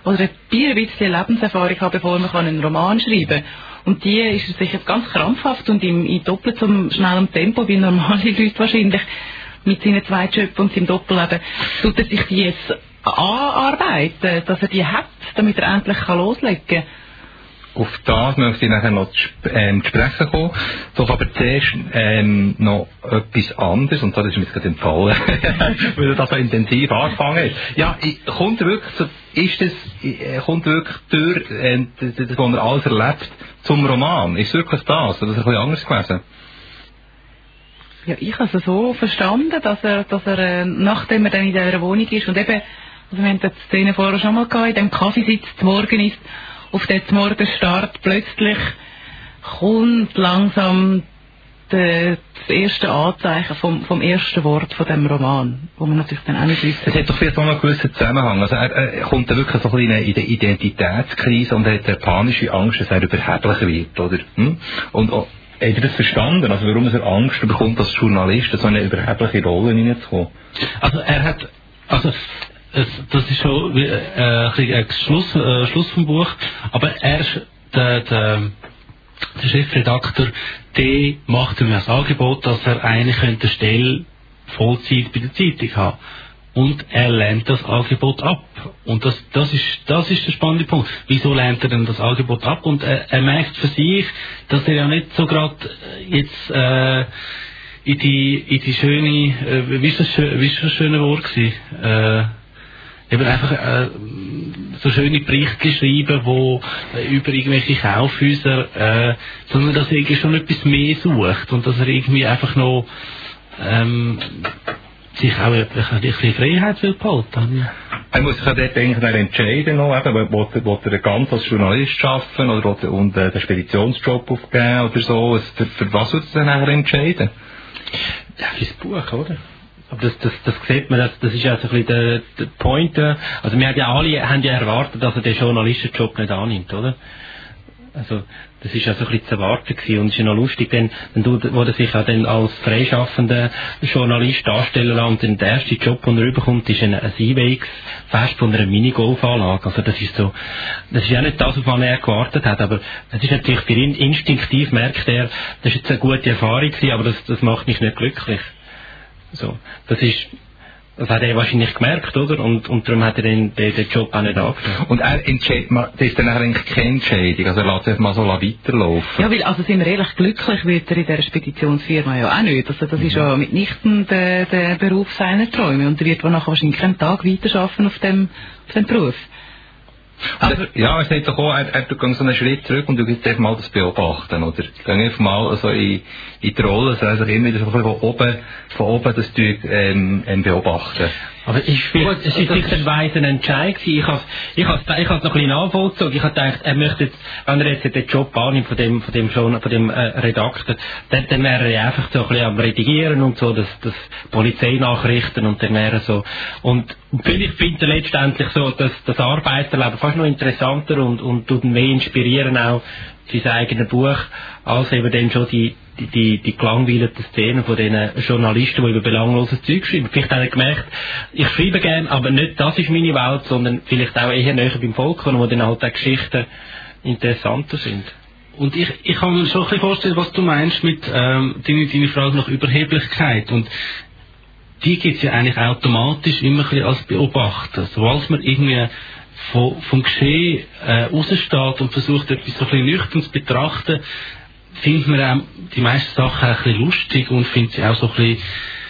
oder ein bisschen Lebenserfahrung haben, bevor man einen Roman schreiben kann. Und die ist er sicher ganz krampfhaft und im, in doppelt so schnellem Tempo wie normale Leute wahrscheinlich mit seinen zwei Jobs und seinem Doppelleben, tut er sich die jetzt anarbeiten, dass er die hat, damit er endlich kann loslegen kann. Auf das möchte ich nachher noch zu, ähm, zu sprechen kommen. Doch aber zuerst ähm, noch etwas anderes, und das ist mir jetzt gerade empfohlen, weil das so intensiv angefangen ist. Ja, ich, kommt wirklich, so, ist das, äh, kommt wirklich durch, äh, das, das, was er alles erlebt, zum Roman? Ist es wirklich das? Oder ist es ein bisschen anders gewesen? Ja, ich habe es so verstanden, dass er, dass er, äh, nachdem er dann in dieser Wohnung ist, und eben, also wir haben die Szene vorher schon mal gehabt, in dem Kaffee sitzt, morgen ist, auf den Morgenstart plötzlich kommt langsam de, das erste Anzeichen vom, vom ersten Wort von dem Roman, wo man natürlich dann auch nicht wissen. Es hat doch vielleicht auch noch einen gewissen Zusammenhang. Also er, er kommt dann wirklich so ein bisschen in eine Identitätskrise und hat eine panische Angst, dass er überheblich wird, oder? Hm? Und auch, habt ihr das verstanden? Also warum er Angst bekommt, als Journalist so eine überhebliche Rolle hineinzukommen? Also er hat, also es, das ist schon äh, ein Schluss, äh, Schluss vom Buch, aber er, der, der, der Chefredakteur, der macht ihm das Angebot, dass er eigentlich eine Stelle Vollzeit bei der Zeitung haben. Und er lehnt das Angebot ab. Und das, das, ist, das ist der spannende Punkt. Wieso lehnt er denn das Angebot ab? Und er, er merkt für sich, dass er ja nicht so gerade jetzt äh, in, die, in die schöne, äh, wie ist das, wie ist das schöne Wort gewesen? Äh, eben einfach äh, so schöne Berichte schreiben, wo äh, über irgendwelche Kaufhäuser, äh, sondern dass er irgendwie schon etwas mehr sucht und dass er irgendwie einfach noch ähm, sich auch ein bisschen Freiheit will behalten. Er muss sich ja dort eigentlich entscheiden, noch, eben, will, will er ganz als Journalist arbeiten oder will er und, äh, den Speditionsjob aufgeben oder so. Für, für was wird er dann nachher entscheiden? Ja, fürs Buch, oder? Aber das, das, das sieht man, das, das ist ja so ein bisschen der, der Point. Also wir haben ja alle haben ja erwartet, dass er den Journalistenjob nicht annimmt, oder? Also das ist ja so ein bisschen zu erwarten gewesen. Und es ist ja noch lustig, denn, dann wo er sich auch dann als freischaffender Journalist darstellen lässt und den ersten Job, den er überkommt, ist ein, ein I W X-Fest von einer Minigolfanlage. Also das ist so, das ist ja nicht das, auf was er gewartet hat, aber es ist natürlich für ihn instinktiv, merkt er, das ist jetzt eine gute Erfahrung gewesen, aber das, das macht mich nicht glücklich. So, das ist, das hat er wahrscheinlich gemerkt, oder? Und, und darum hat er den, den, den Job auch nicht angenommen. Und er entscheidet, das ist dann eigentlich keine Entscheidung, also er lässt es mal so weiterlaufen. Ja, weil, also sind wir ehrlich glücklich, wird er in dieser Speditionsfirma ja auch nicht. Also das mhm. ist ja mitnichten der, der Beruf seiner Träume und er wird nachher wahrscheinlich keinen Tag weiterarbeiten auf dem, auf dem Beruf. Aber, ja, er sagt doch auch, er, er geht so einen Schritt zurück und du gehst einfach mal das beobachten, oder? Geh einfach mal also in, in die Rolle, also einfach immer wieder so von oben, von oben das ähm, beobachten. Aber ich finde, es ist sicher ein weiser Entscheid gewesen. Ich habe ich has, ich has noch ein bisschen nachvollzogen. Ich habe gedacht, er möchte jetzt, wenn er jetzt den Job annimmt von dem, von dem, schon, von dem äh, Redakteur, dann, dann wäre er ja einfach so ein bisschen am Redigieren und so, das, das Polizeinachrichten und dann wäre so. Und vielleicht findet er letztendlich so, dass das Arbeiterleben fast noch interessanter und, und tut ihn mehr inspirieren auch für sein eigenes Buch, als eben dann schon die, die, die, die gelangweilten Szenen von diesen Journalisten, die über belangloses Zeug schreiben. Vielleicht haben sie gemerkt, ich schreibe gerne, aber nicht das ist meine Welt, sondern vielleicht auch eher näher beim Volk, wo dann halt auch Geschichten interessanter sind. Und ich, ich kann mir schon ein bisschen vorstellen, was du meinst mit ähm, deine, deine Frage nach Überheblichkeit. Und die gibt es ja eigentlich automatisch immer ein bisschen als Beobachter. Sobald man irgendwie vom, vom Geschehen äh, raussteht und versucht, etwas so ein bisschen nüchtern zu betrachten, findet man auch die meisten Sachen auch ein bisschen lustig und findet sie auch so ein bisschen,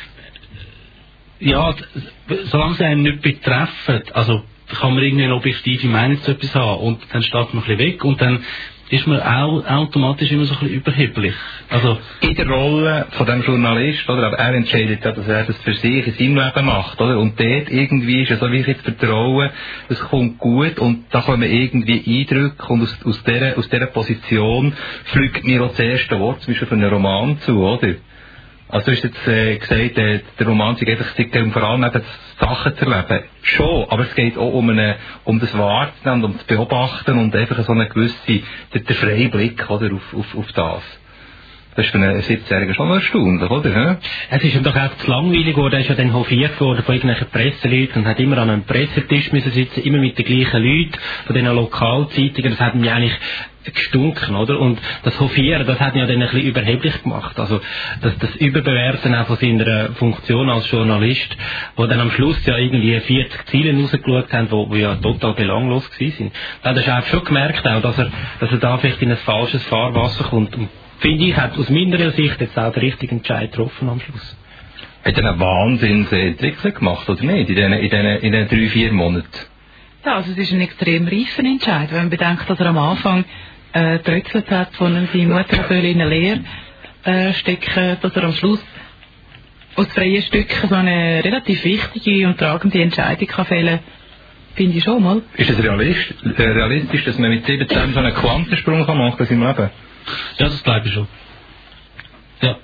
ja, solange sie einen nicht betreffen, also kann man irgendwie eine objektive Meinung zu etwas haben und dann steht man ein bisschen weg und dann ist man auch automatisch immer so ein bisschen überheblich. Also in der Rolle von dem Journalist, oder? Aber er entscheidet ja, dass er das für sich in seinem Leben macht, oder? Und dort irgendwie ist ja so wie ich jetzt vertraue, das kommt gut und da kommen irgendwie Eindrücke und aus, aus dieser, aus dieser Position fliegt mir auch das erste Wort zum Beispiel für einen Roman zu, oder? Also du hast jetzt äh, gesagt, äh, der Roman geht einfach vor allem eben Sachen zu erleben. Schon, aber es geht auch um, eine, um das Wahrzunehmen, um das Beobachten und einfach so eine gewisse, der, der freie Blick, oder, auf, auf, auf das. Das ist für einen siebzehnjährigen schon erstaunlich, oder? Es ist ihm doch auch zu langweilig geworden. Er ist ja dann hofiert worden von irgendwelchen Presseleuten und hat immer an einem Pressetisch müssen sitzen, immer mit den gleichen Leuten von diesen Lokalzeitungen. Das hat mir eigentlich gestunken, oder? Und das Hofieren, das hat ihn ja dann ein bisschen überheblich gemacht. Also, das, das Überbewerten auch von seiner Funktion als Journalist, wo dann am Schluss ja irgendwie vierzig Ziele rausgeschaut haben, wo, wo ja total belanglos gewesen sind. Da hat er schon gemerkt auch, dass er, dass er da vielleicht in ein falsches Fahrwasser kommt. Und finde ich, hat aus meiner Sicht jetzt auch den richtigen Entscheid getroffen am Schluss. Hat er eine Wahnsinnsentwicklung gemacht, oder nicht? In diesen, in diesen, in diesen drei, vier Monaten? Ja, also es ist ein extrem reifer Entscheid, wenn man bedenkt, dass er am Anfang äh, getrötzelt hat, von seiner Mutter soll in eine Lehre äh, stecken, dass er am Schluss aus freien Stücken so eine relativ wichtige und tragende Entscheidung kann fällen, finde ich schon mal. Ist es realistisch, realistisch, dass man mit siebzehn so einen Quantensprung kann machen in seinem Leben? Ja, das glaube ich schon. Ja.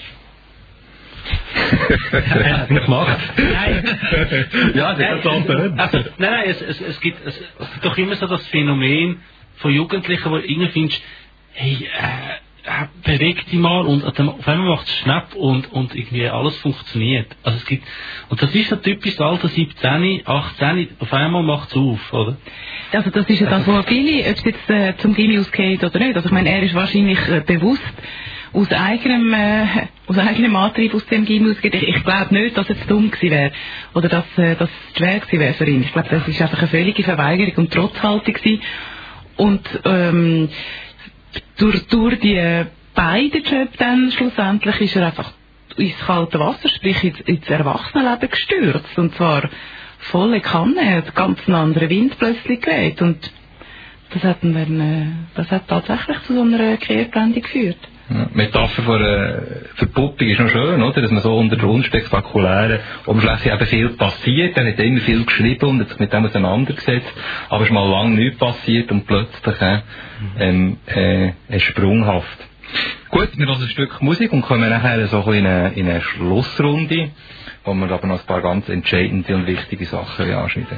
Er hat es nicht gemacht. Nein. Ja, das ist nein, das also, nein, nein, es, es, es, gibt, es, es gibt doch immer so das Phänomen von Jugendlichen, wo du irgendwie findest, hey, äh, beweg dich mal und auf einmal macht es Schnapp und, und irgendwie alles funktioniert. Also es gibt, und das ist so typisch das Alter siebzehn, achtzehn, auf einmal macht es auf, oder? Also das ist ja das, wo viele, ob es jetzt äh, zum Gimmi ausgeht oder nicht. Also ich meine, er ist wahrscheinlich äh, bewusst aus eigenem, äh, aus eigenem Antrieb aus dem Gimmi ausgeht. Ich, ich glaube nicht, dass es dumm gewesen wäre oder dass, äh, dass es schwer gewesen wäre für ihn. Ich glaube, das ist einfach eine völlige Verweigerung und Trotzhaltung gewesen. Und ähm, durch, durch die beiden Jobs dann schlussendlich ist er einfach ins kalte Wasser, sprich ins, ins Erwachsenenleben gestürzt. Und zwar volle Kanne, er hat ganz einen anderen Wind plötzlich geweht. Und das hat, dann, äh, das hat tatsächlich zu so einer Kehrtwende geführt. Ja, Metapher von einer Verpuppung ist noch schön, oder? Dass man so unter der unspektakulären Oberfläche eben viel passiert. Er hat immer viel geschrieben und hat sich mit dem auseinandergesetzt. Aber es ist mal lange nichts passiert und plötzlich äh, ähm, äh, sprunghaft. Gut, wir hören ein Stück Musik und kommen nachher so in eine, in eine Schlussrunde, wo wir aber noch ein paar ganz entscheidende und wichtige Sachen anschneiden.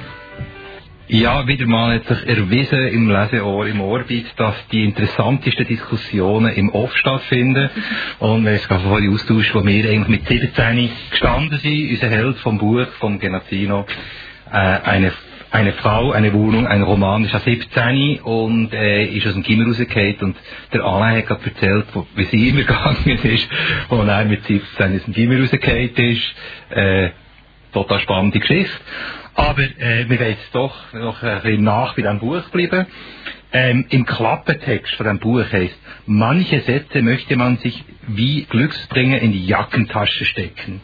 Ja, wieder mal hat sich erwiesen im Leseohr, im Orbit, dass die interessantesten Diskussionen im Off stattfinden. Und wir haben gerade vorhin austauscht, wo wir eigentlich mit siebzehn gestanden sind, unser Held vom Buch, vom Genazzino, äh, eine, eine Frau, eine Wohnung, ein Roman, ist ja siebzehn und äh, ist aus dem Gimmer rausgefallen. Und der Alain hat gerade erzählt, wo, wie sie immer gegangen ist, wo er mit siebzehn aus dem Gimmer rausgefallen ist. Äh, total spannende Geschichte. Aber äh, wir wollen jetzt doch noch ein bisschen nach bei diesem Buch bleiben. Ähm, Im Klappentext von diesem Buch heißt, manche Sätze möchte man sich wie Glücksbringer in die Jackentasche stecken.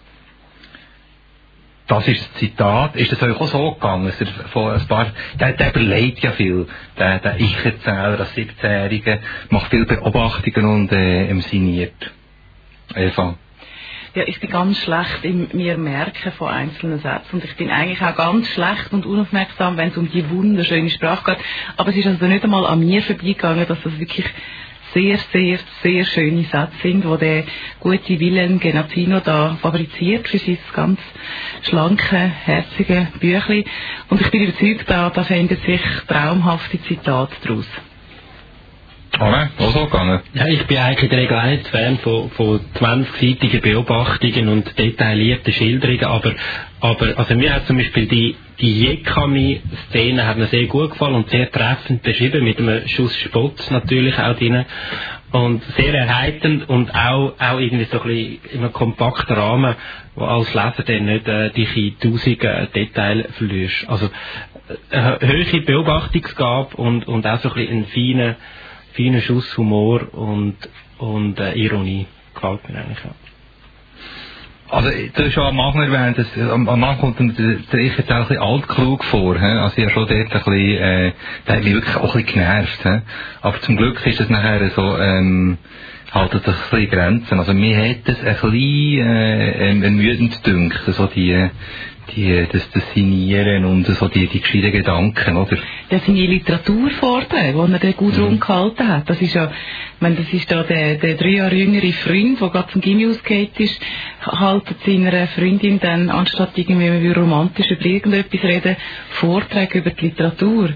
Das ist das Zitat. Ist das euch auch so gegangen? Von ein paar, der, der überlegt ja viel. Der, der Ich-Erzähler, der siebzehnjährige, macht viele Beobachtungen und äh, sinniert. Eva? Ja, ich bin ganz schlecht im mir merken von einzelnen Sätzen und ich bin eigentlich auch ganz schlecht und unaufmerksam, wenn es um die wunderschöne Sprache geht. Aber es ist also nicht einmal an mir vorbeigegangen, dass das wirklich sehr, sehr, sehr schöne Sätze sind, die der gute Willem Genazzino da fabriziert für sein ganz schlanke, herzige Büchlein. Und ich bin überzeugt, da, da finden sich traumhafte Zitate daraus. Oh nein, auch so gegangen? Ja, ich bin eigentlich in der Regel auch nicht Fan von, von zwanzigseitigen Beobachtungen und detaillierten Schilderungen, aber, aber also mir hat zum Beispiel die, die Jekami-Szene hat mir sehr gut gefallen und sehr treffend beschrieben, mit einem Schuss Spott natürlich auch drin und sehr erheiternd und auch, auch irgendwie so ein bisschen in einem kompakten Rahmen, wo als Leser dann nicht äh, die tausenden Details verlierst. Also eine hohe Beobachtungsgabe und, und auch so ein bisschen ein feiner feiner Schuss Humor und, und äh, Ironie gefällt mir eigentlich auch. Also, du hast schon am Anfang erwähnt, dass, am, am Anfang kommt der, der ich jetzt auch ein bisschen altklug vor, he? Also ich habe schon dort ein bisschen, äh, der hat mich wirklich auch ein bisschen genervt, he? Aber zum Glück ist das nachher so, ähm, haltet das ein bisschen Grenzen. Also mir hat das ein bisschen, äh, ähm, ermüdend gedünkt, so die, die, das, das Signieren und so die, die gescheiten Gedanken, oder? Das sind die Literaturvorträge, die er dann gut mhm. rumgehalten hat. Das ist ja, ich meine, das ist da der, der drei Jahre jüngere Freund, der gerade zum Gimmi ausgeht ist, haltet seiner Freundin dann, anstatt irgendwie romantisch über irgendetwas reden, Vorträge über die Literatur.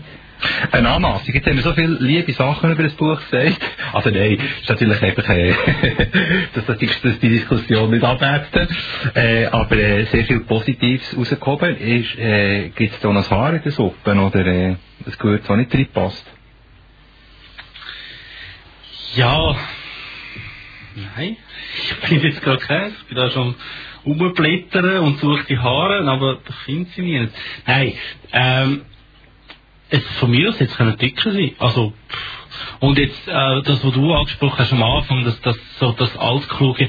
Eine Anmassung. Jetzt haben wir so viele liebe Sachen über das Buch gesagt. Also nein, ist natürlich einfach, äh, dass, das die, dass die Diskussion nicht abwerten. Äh, aber äh, sehr viel Positives rausgekommen. Ist, äh, gibt es da noch ein Haar in der Suppe oder äh, das Gewürz, das nicht reinpasst? Ja, nein, ich bin jetzt gerade keins. Ich bin da schon rumblättern und suche die Haare, aber ich finde sie nicht. Nein, ähm, es von mir aus jetzt können dicker sein. Also, und jetzt, äh, das, was du angesprochen hast am Anfang, dass das, so, das Altkluge,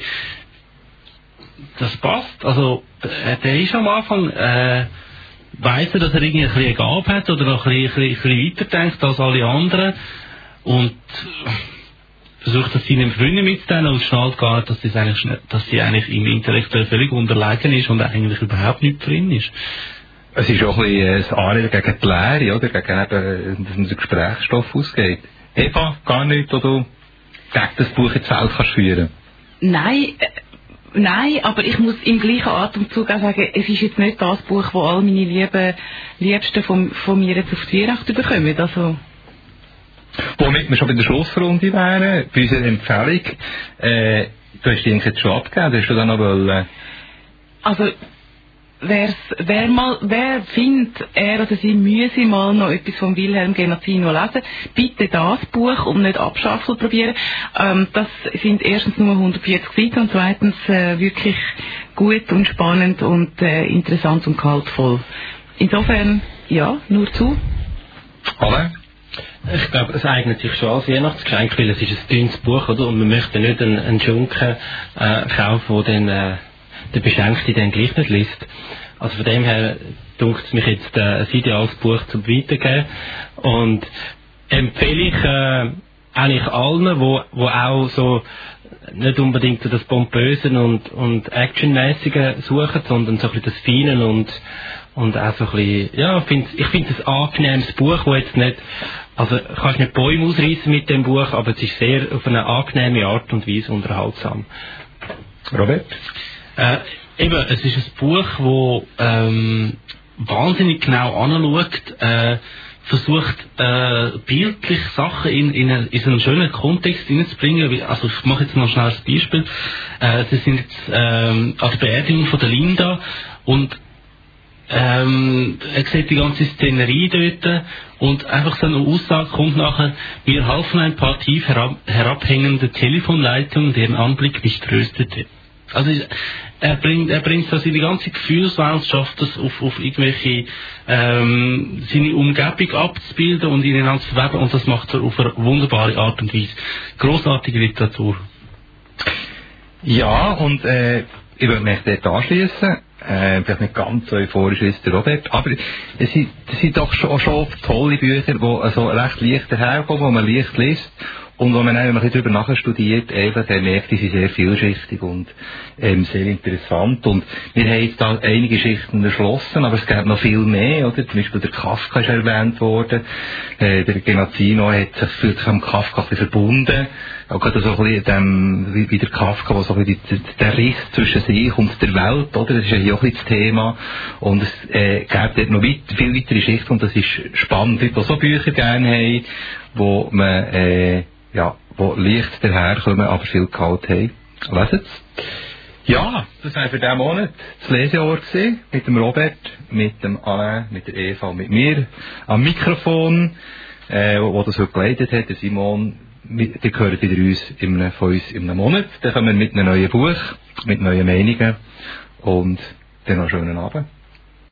das passt. Also, äh, der ist am Anfang, äh, weiss er, dass er irgendwie ein bisschen eine Gabe hat oder noch ein bisschen, ein bisschen, ein bisschen weiterdenkt als alle anderen und äh, versucht das seinen Freunden mitzuteilen und schnallt gar nicht, dass, das eigentlich, dass sie eigentlich im Intellektuell völlig unterlegen ist und eigentlich überhaupt nicht drin ist. Es ist auch ein bisschen ein Anreden gegen die Lehre, oder? Gegen eben, dass man den Gesprächsstoff ausgeht. Eva, gar nicht, wo du gegen das Buch ins Feld kannst führen? Nein, äh, nein, aber ich muss im gleichen Atemzug auch sagen, es ist jetzt nicht das Buch, wo all meine Lieben, Liebsten von, von mir jetzt auf die Weihnachten bekommen. Also. Womit wir schon bei der Schlussrunde wären, bei unserer Empfehlung, äh, du hast die jetzt schon abgegeben, hast du dann noch wollen? Also, Wer's, wer mal, wer findet, er oder sie müsse mal noch etwas von Wilhelm Genazzino lesen, bitte das Buch und nicht Abschaffel probieren. Ähm, das sind erstens nur hundertvierzig Seiten und zweitens äh, wirklich gut und spannend und äh, interessant und kaltvoll. Insofern, ja, nur zu. Alle? Ich glaube, es eignet sich schon als Weihnachtsgeschenk, weil es ist ein dünnes Buch, oder? Und man möchte nicht einen, einen Schunken äh, kaufen, der dann äh, der Beschenkte dann gleich nicht liest. Also von dem her dunkt es mich jetzt äh, ein ideales Buch zum Weitergeben. Und empfehle ich äh, eigentlich allen, wo, wo auch so nicht unbedingt das Pompöse und, und Actionmäßige suchen, sondern so ein bisschen das Feine und, und auch so ein bisschen, ja, find, ich finde es ein angenehmes Buch, wo jetzt nicht, also kannst nicht Bäume ausreißen mit dem Buch, aber es ist sehr auf eine angenehme Art und Weise unterhaltsam. Robert? Äh, eben, es ist ein Buch, das ähm, wahnsinnig genau anschaut, äh, versucht äh, bildlich Sachen in, in, eine, in so einen schönen Kontext hineinzubringen. Also ich mache jetzt noch schnell ein Beispiel. Äh, Sie sind jetzt ähm, an der Beerdigung von der Linda und ähm, er sieht die ganze Szenerie dort und einfach so eine Aussage kommt nachher: Wir halfen ein paar tief herab, herabhängende Telefonleitungen, deren Anblick mich tröstete. Also er bringt, er bringt so seine ganze Gefühlswelt, schafft es auf, auf irgendwelche, ähm, seine Umgebung abzubilden und ineinander zu verweben, und das macht er auf eine wunderbare Art und Weise. Grossartige Literatur. Ja, und äh, ich würde mich dort anschließen. Äh, vielleicht nicht ganz so euphorisch wie der Robert, aber es sind, es sind doch schon, schon oft tolle Bücher, die also recht leicht daherkommen, wo man leicht liest. Und wenn man ein bisschen darüber nachstudiert, einfach, dann merkt, die sind sehr vielschichtig und ähm, sehr interessant. Und wir haben jetzt da einige Schichten erschlossen, aber es gibt noch viel mehr, oder? Zum Beispiel der Kafka ist erwähnt worden. Äh, der Genazzino hat sich, fühlt sich am Kafka ein bisschen verbunden. Auch gerade so ein bisschen dem, wie, wie der Kafka, wo so ein bisschen der Riss zwischen sich und der Welt, oder? Das ist ja hier auch ein bisschen das Thema. Und es äh, gibt dort noch weit, viel weitere Schichten und das ist spannend, Leute, die so Bücher gerne haben, wo man, äh, ja, wo leicht daherkommen, aber viel Gehalt haben. Leset's. Ja, das war für diesen Monat das Lesejahr gewesen, mit dem Robert, mit dem Alain, mit der Eva und mit mir am Mikrofon, äh, wo, wo das heute geleitet hat, der Simon. Die gehören wieder uns in einem, von uns in einem Monat. Dann kommen wir mit einem neuen Buch, mit neuen Meinungen und dann noch einen schönen Abend.